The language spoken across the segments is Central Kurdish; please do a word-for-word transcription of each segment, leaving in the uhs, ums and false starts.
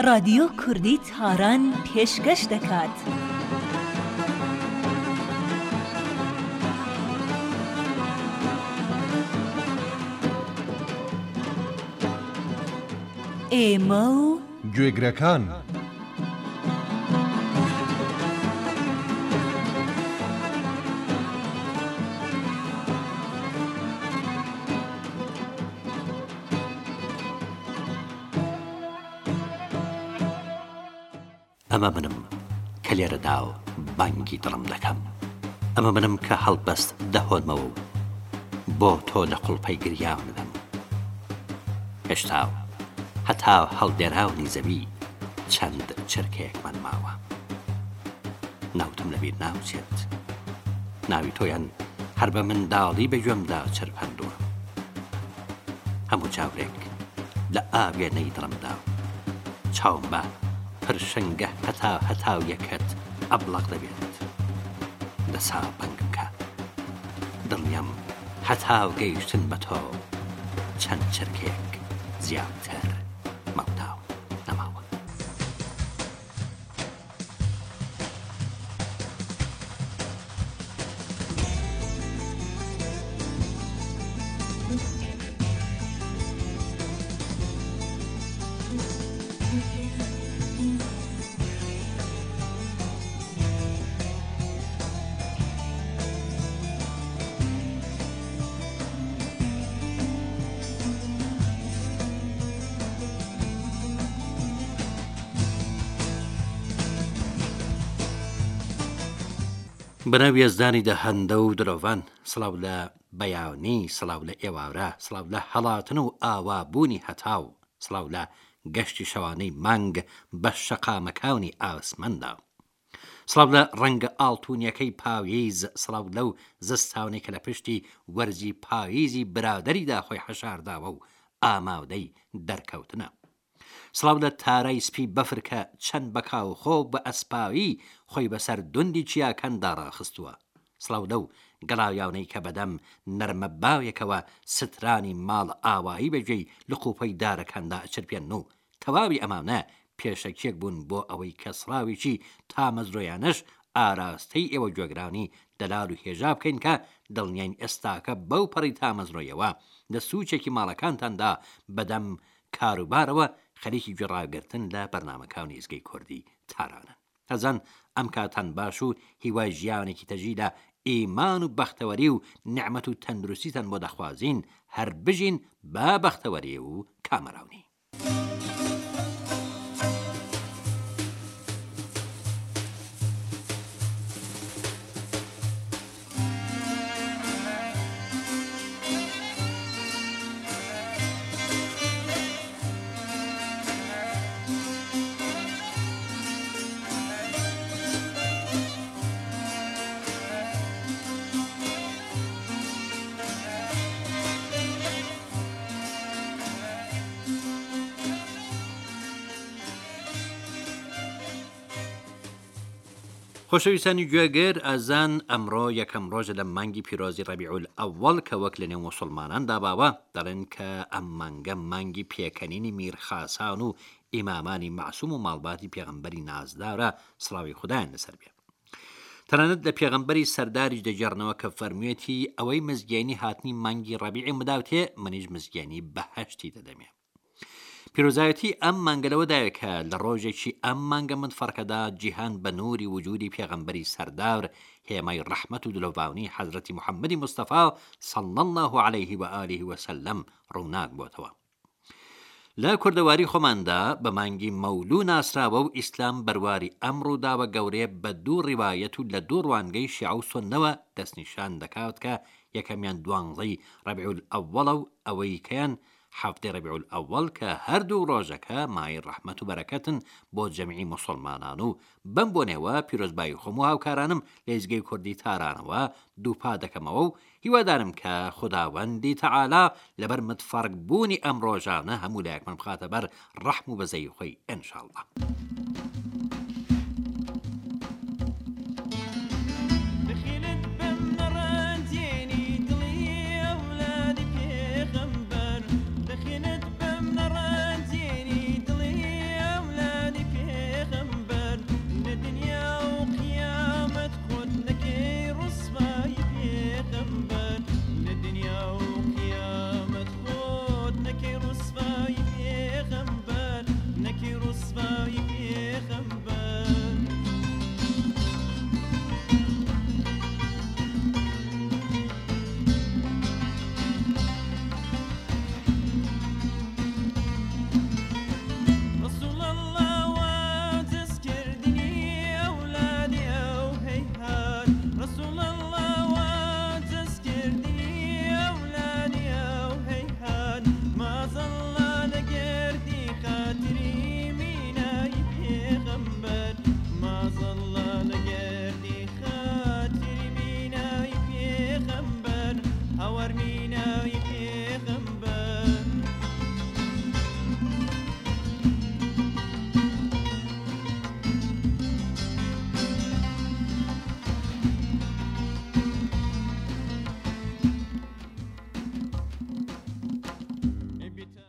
رادیۆ کوردی تاران پێشکەش دەکات. ئێمە و گوێگرەکان ئەمە منم کە لێرەدا و بانگی دڵم دەکەم. ئەمە منم کە هەڵبەست دەهۆنمەوە و بۆ تۆ لە قوڵپەی گریاو ندەم. هێشتا هەتا هەڵدێراونی زەوی چەند چرکەیەکمان ماوە. ناوتم لەبیر ناوچێت، ناوی تۆیان هەر بە منداڵی بە گوێمدا چرپەندووە. هەموو چاورێک لە ئاوێنەی دڵمدا چاوم بە پرشنگە هەتا هەتاو یەکەت ئەبڵق دەبێت. دەسا بەنگم کە دڵنیام هەتاو گەیشتن بە تۆ چەند چرکێک زیاتر مەوداو نەماوە. بەناو یێزدانی دەهەندە و درۆڤان، سڵاو لە بەیانی، سڵاو لە ئێوارە، سڵاو لە هەڵاتن و ئاوابوونی هەتاو، سڵاو لە گەشتی شەوانەی مانگ بە شەقامەکانی ئاسماندا، سڵاو لە ڕەنگە ئاڵتونیەکەی پاویز، سڵاو لەو زستاونێک کە لە پشتی وەرزی پاویزی برادەریدا خۆی حەشارداوە و ئامادەی دەرکەوتنە، سڵاو لە تارای سپی بەفر کە چەند بەکاو خۆ بە ئەسپاوی خۆی بەسەر دوندی چیاکەندا ڕاخستووە، سڵاو لەو گەڵاویاونەی کە بەدەم نەرمە باوێکەوە سترانی ماڵ ئاوایی بەگوێی لقوپەی دارەکاندا ئەچرپێن و تەواوی ئەمانە پێشەکێک بوون بۆ ئەوەی کە سڵاویی تامەزرۆیانش ئاراستەی ئێوە گوێگرانی دەلال و هێژا بکەین کە دڵنیاین ئێستاکە بەو پەڕی تامەزرۆیەوە لە سوچێکی ماڵەکانتاندا بەدەم کاروبارەوە خەریکی گوێڕاگرتن لە بەرنامەکانی ئێزگەی کوردی تارانن. هەزان ئەم کاتان باش و هیوای ژیانێکی تەژی لە ئیمان و بەختەوەری و نعمەت و تەندروستیتان بۆ دەخوازین، هەر بژین با بەختەوەری و کامەراونی. خۆشەویستانی گوێگەر، ئەزان ئەمڕۆ یەکەم ڕۆژە لە مانگی پیرۆزی ڕەبیع الئەوەڵ کە وەک لە نێو موسڵمانان داباوە، دەڵێن کە ئەم مانگە مانگی پێکەنینی میرخاسان و ئیمامانی معسووم و ماڵباتی پێغەمبەری نازدارە، سڵاوی خودایان لەسەر بێ. تەنانەت لە پێغەمبەری سەرداریش دەجێڕنەوە کە فەرموویەتی ئەوەی مزگیانی هاتنی مانگی ڕەبیعی مداوتێ، منیش مزگیانی بەهەشتی دەدەمێ. پیرۆزایەتی ئەم مانگەلەوە دایە کە لە ڕۆژێکی ئەم مانگە متفەرقەدا جیهان بە نووری وجودی پێغەمبەری سەردار، هێمای ڕەحمەت و دلۆڤاونی حەزرەتی محەممەدی مستەفا صلی الله عليه و آله وسلم ڕووناک بۆتەوە. لە کوردەواری خۆماندا بە مانگی مەولوو ناسراوە و ئیسلام بەرواری ئەم ڕووداوە گەورەیە بە دوو ڕیوایەت و لە دوو ڕوانگەی شیعە و سوننەوە دەستنیشان دەکات کە یەکەمیان دوانزەی ڕەبیع الئەوەڵە و ئەوەی کەیان حەفتەی ڕەبیع الئەوەڵ کە هەردوو ڕۆژەکە مای ڕەحمەت و بەرەکەتن بۆ جەمیعی موسڵمانان و بەم بۆنێوە پیرۆزبایی خۆم و هاوکارانم لە ئێزگەی کوردی تارانەوە دووپا دەکەمەوە و هیوادارم کە خوداوەندی تەعالا لەبەر متفەرق بوونی ئەم ڕۆژانە هەموو لایەکمان بخاتە بەر ڕەحم و بەزەی خۆی ئینشاءڵڵا.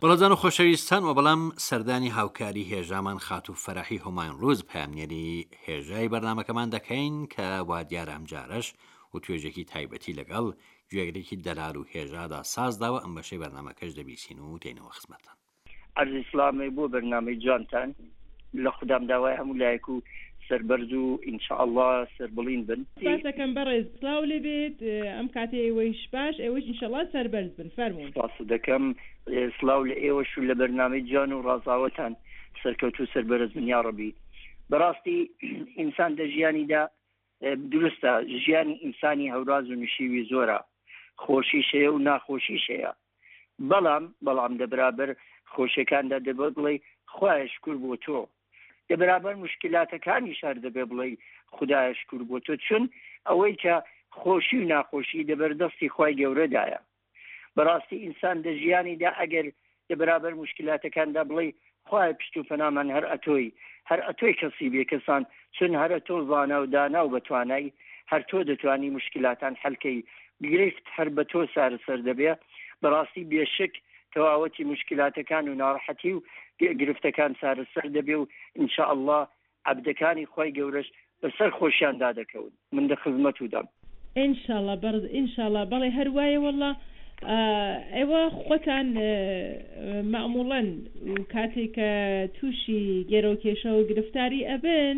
بەڵێزان و خۆشەویستان و بەڵام سەردانی هاوکاری هێژامان خاتوو فەرەحی هۆماین ڕۆز پامنێری هێژای بەرنامەکەمان دەکەین کە وا دیارە ئەم جارەش و توێژێکی تایبەتی لەگەڵ گوێگرێکی دەلال و هێژادا سازداوە ئەم بەشەی بەرنامەکەش دەبیسین و دێنەوە خزمەتان. عەرزی سڵامی بۆ بەرنامەی جوانتان لە خوددام داوای هەموو لایەک و سەربەرز و ئینشاءالله سەربڵین بن. سپاسەکەم بەڕێز سڵاو لێ بێت ئەم کاتێ ئێوەیش باش ئێوەش ئینشاءالله سەربەرز بن فەرموون. سپاس دەکەم سڵاو لە ئێوەش و لە بەرنامەی جوان و ڕازاوەتان سەرکەوتوو سەربەرز بن یا ڕەبی. بەڕاستی ئینسان لە ژیانیدا دروستە ژیانی ئینسانی هەوراز و نشیوی زۆرە، خۆشیشەیە و ناخۆشیشەیە، بەڵام بەڵام دەبرابەر خۆشیەکاندا دەبێت بڵێ خوایە شکر بۆ تۆ، دەبرابەر مشکلاتەکانی شار دەبێ بڵێ خودایە شکر بۆ تۆ، چون ئەوەی کە خۆشی و ناخۆشی دەبەردەستی خوای گەورەدایە. بەڕاستی ئینسان لە ژیانیدا ئەگەر دەبرابەر مشکلاتەکاندا بڵێ خوایە پشت و پەنامان هەر ئەتۆی هەر ئەتۆی کەسی بێ کەسان چون هەرە تۆ زانا و دانا و بەتوانای هەر تۆ دەتوانی مشکلاتان حەلکەی گرفت هەر بە تۆ سارسەر دەبێ. بەڕاستی بێشک تەواوەتی مشکلاتەکان و ناڕەحەتی و گرفتەکان سارسەر دەبێ و ئینشاءالله عەبدەکانی خوای گەورەش بەسەر خۆشیاندا دەکەون. من دە خزمەت و دەم ئینشاءالله بەڕێز ئینشاءالله. بەڵێ هەر وایە وەڵڵا ئێوە خۆتان مەعموڵەن کاتێک کە تووشی گێرەوکێشە و گرفتاری ئەبن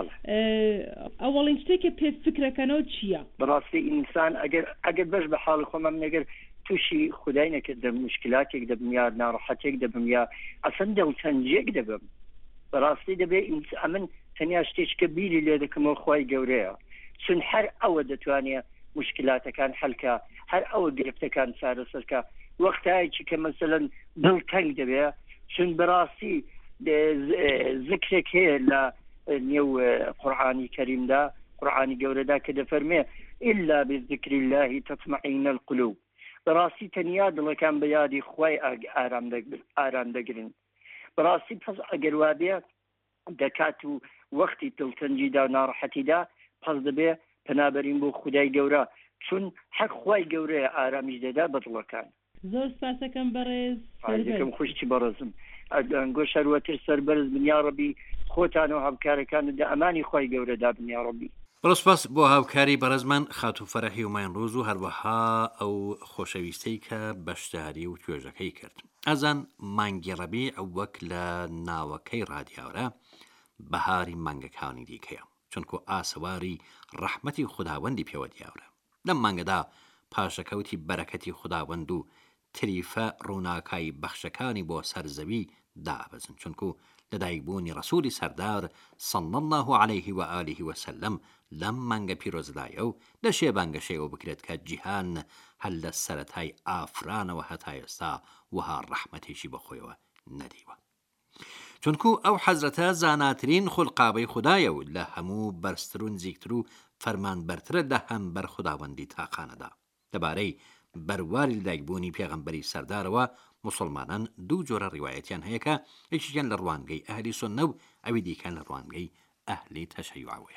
ئەوەڵین شتێکە پێ فکرەکەنەوە چییە؟ بەڕاستی ئینسان ئەگەر ئەگەر بەش بە حاڵی خۆمەم نەگەر تووشی خودای نەکرد مشکلاتێک دەبم یا ناڕەحەتێک دەبم یا ئەسەن دڵتەنجێک دەبم، بەڕاستی دەبێ ئەمن تەنیا شتێککە بیری لێ دەکەمەوە خوای گەورەیە، چون هەر ئەوە دەتوانێت مشکلاتەکان حەلکە، هەر ئەوە گرفتەکان چارەسەرکە. وەختایەکی کە مەسەلەن دڵتەنگ دەبێ، چون بەڕاستی ذکرێک هەیە لە نێو قورئانی کەریمدا قورئانی گەورەدا کە دەفەرمێ ئیلا بذکر الله تطمئن القلوب، بەڕاستی تەنیا دڵەکان بە یادی خوای ئارام دەگرن. بەڕاستی پس ئەگەر وابێ دەکات و وەختی دڵتەنجیدا و ناڕەحەتیدا پس دەبێ پەنابەرین بۆ خودای گەورە، چون حەق خوای گەورەیە ئارامیش دەدا بە دڵەکان. زۆر سپاسەکەم بەڕێز ئەکەم خوشتی بەڕێزم ئەنگۆ شەروەتر سەربەرز بن یا ڕەبی، خۆتان و هەمکارەکانت دە ئەمانی خوای گەورەدا بن یا ڕەبی. بەڕسپاس بۆ هاوکاری بەڕێزمان خاتوو فەرەحی هۆماین ڕۆز و هەروەها ئەو خۆشەویستەی کە بەشداری و توێژەکەی کرد. ئەزان مانگی ڕەبیع وەک لە ناوەکەی ڕادیاورە بەهاری مانگەکانی دیکەیە، چونکو ئاسەواری ڕەحمەتی خوداوەندی پێوە دیاورە. لەم مانگەدا پاشەکەوتی بەرەکەتی خوداوەند و تریفە ڕووناکایی بەخشەکانی بۆ سەرزەوی دابەزن، چونکو لەدایکبوونی ڕەسوولی سەردار صلی الله عليه و آله وسلم لەم مانگە پیرۆزدایە و دەشێ بانگەشەیەوە بکرێت کە جیهان هەل لە سەرەتای ئافرانەوە هەتا ئێستا وها ڕەحمەتێکی بەخۆیەوە نەدیوە، چونکو ئەو حەزرەتە زاناترین خولقابەی خوددایە و لە هەموو بەرزتر و نزیکتر و فەرمانبەرترە لە هەم بەر خوداوەندی تاقانەدا. دەبارەی بەرواری لەدایکبوونی پێغەمبەری سەردارەوە مسلمانان دوو جۆرە ڕیوایەتیان هەیە کە یەکیان لە ڕوانگەی ئەهلی سوننە و ئەوی دیکەن لە ڕوانگەی ئەهلی تەشەیوعەوەیە.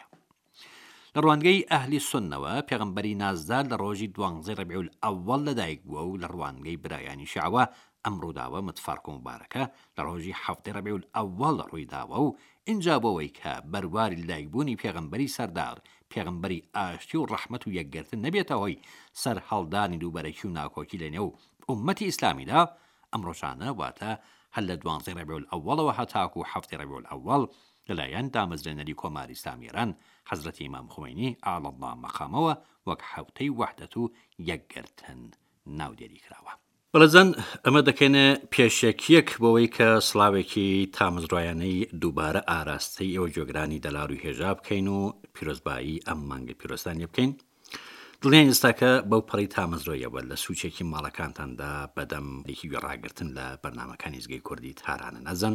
لە ڕوانگەی ئەهلی سوننەوە پێغەمبەری نازدار لە ڕۆژی دوانزەی ڕەبیع الئەوەڵ لەدایک بووە و لە ڕوانگەی برایانی شیعەوە ئەم ڕووداوە متفەرق و مبارەکە لە ڕۆژی هەفتەی ڕەبیع الئەوەڵ ڕوویداوە و اینجا بۆەوەی کە بەرواری لەدایکبوونی پێغەمبەری سەردار پێغەمبەری ئاشتی و ڕەحمەت و یەکگرتن نەبێتە هۆی سەر هەڵدانی دووبەرەکی و ناکۆکی لە نێو ئومەتی ئیسلامیدا، ئەم ڕۆژانە واتە هەل لە دوانزەی ڕەبیع الئەوەڵەوە هەتاکو هەفتەی ڕەبیع الئەوەڵ لەلایەن دامەزرێنەری کۆماری ئیسلامی ئێران حەزرەتی ئیمام خومەینی ئاعلی الله مەقامەوە وەک هەفتەی وەحدەت و یەکگرتن ناودێری کراوە. بەڵێزان ئەمە دەکەنە پێشێکیەک بەوەی کە سڵاوێکی تامەزڕایانەی دووبارە ئاراستەی ئێوە جۆگرانی دەلار و هێژا بکەین و پیرۆزبایی ئەم مانگە پیرۆستانی بکەین. دڵنیان ئێستاکە بەو پەڕی تامەزرۆیەوە لە سوچێکی ماڵەکانتاندا بەدەم لێکی گوێڕاگرتن لە بەرنامەکانی زگەی کوردی تارانە نەزن.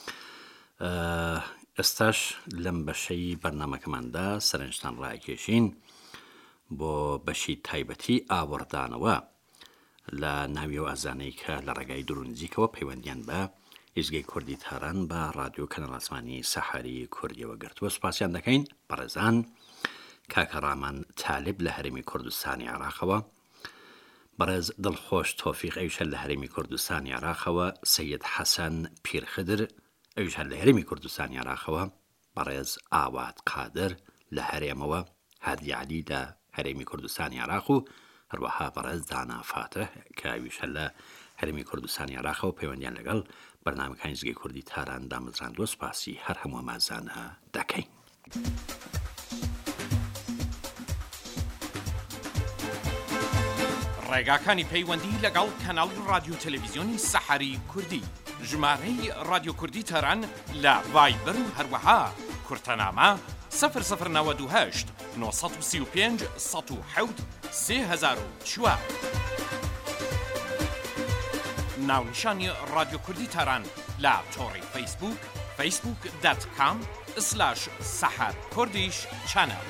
ئێستاش لەم بەشەی بەرنامەکەماندا سەرنجتان ڕاکێشین بۆ بەشی تایبەتی ئاوەڕدانەوە لە ناویەوە ئازانەی کە لە ڕێگای دروونجیکەوە پەیوەندیان بە ئیزگەی کوردی تاران بە ڕادیۆ کەنەڵاسمانی سەحاری کوردیەوە گرتووە. سوپاسیان دەکەین بەڕێزان کاکە ڕامان تالب لە هەرێمی کوردستانی عێراقەوە، بەڕێز دڵخۆش تۆفیق ئەویشە لە هەرێمی کوردستانی عێراقەوە، سەید حەسەن پیرخدر ئەویش هەر لە هەرێمی کوردستانی عێراقەوە، بەڕێز ئاوات قادر لە هەرێمەوە، هادی عەلی لە هەرێمی کوردستانی عێراق و هەروەها بەڕێز دانا فاتح کە ئەویشە لە هەرێمی کوردستانی عێراقەوە پەیوەندیان لەگەڵ بەرنامەکانی زگەی کوردی تاران دامەزراندووە. سپاسی هەر هەموو ئەمازانە دەکەین. ڕێگاکانی پەیوەندی لەگەڵ کەناڵی رادیۆ تەلەڤیزیۆنی سەحەری کوردی، ژمارەی رادیۆ کوردی تەران لە ڤایبەر و هەروەها کورتەنامە سەفر سەفر نەوەد و هەشت نۆ سەد و سی و پێنج سەد و حەوت سێ هەزار و چوار. ناونیشانی رادیۆ کوردی تەران لە تۆڕی فەیسبوک فەیسبوک دات کام سلاش سەحەر کوردیش چەنەڵ.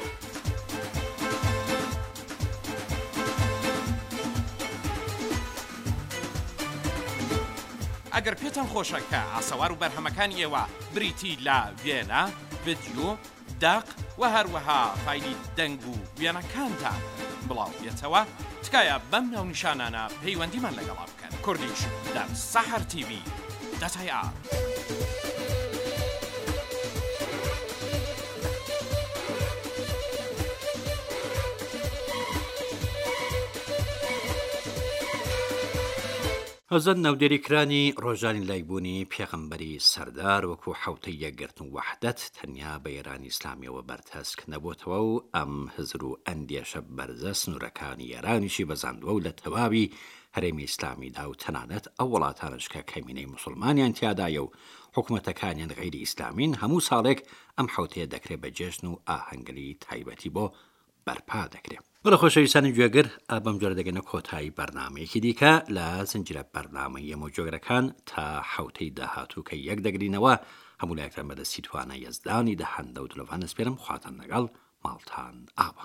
ئەگەر پێتان خۆشە کە ئاسەوار و بەرهەمەکانی ئێوە بریتی لە وێنە، ڤیدیۆ، داق و هەروەها فایلی دەنگ و وێنەکانتان بڵاو بێتەوە، تکایە بەم ناونیشانانە پەیوەندیمان لەگەڵا بکەن. کوردیش دات سەحەر تیڤی دەتای ئار. ئەوزەن ناودێریکرانی ڕۆژانی لایبوونی پێغەمبەری سەردار وەکو حوتەی یەکگرتن و وەحدەت تەنیا بە ئێرانی ئیسلامیەوە بەرتەسک نەبووتەوە و ئەم هزر و ئەندێشە بەرزە سنوورەکانی ئێرانیشی بەزاندووە و لە تەواوی هەرێمی ئیسلامیدا و تەنانەت ئەو وڵاتانش کە کەمینەی موسڵمانیان تیادایە و حکومەتەکانیان غەیری ئیسلامین هەموو ساڵێک ئەم حوتەیە دەکرێت بە جێژن و ئاهەنگری تایبەتی بۆ بەرپا دەکرێت. بەڵە خۆشەویستانی گوێگر، بەم جۆرە دەگەنە کۆتایی بەرنامەیەکی دیکە لە زنجیرە بەرنامەی ئەمە جۆگرەکان تا حوتەی داهاتوو کە یەک دەگرینەوە. هەموو لایەکتان بەدەستی توانە یەزدانی دەهەندە و دلۆڤان ئەسپێرم خواتان لەگەڵ ماڵتان ئاوە.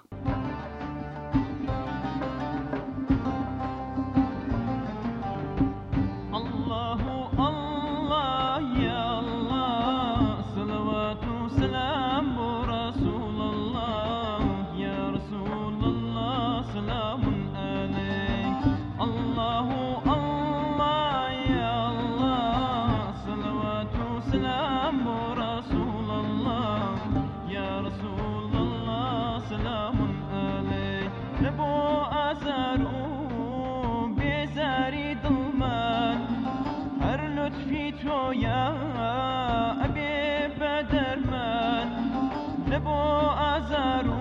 يا أبي بدر من نبو أزارو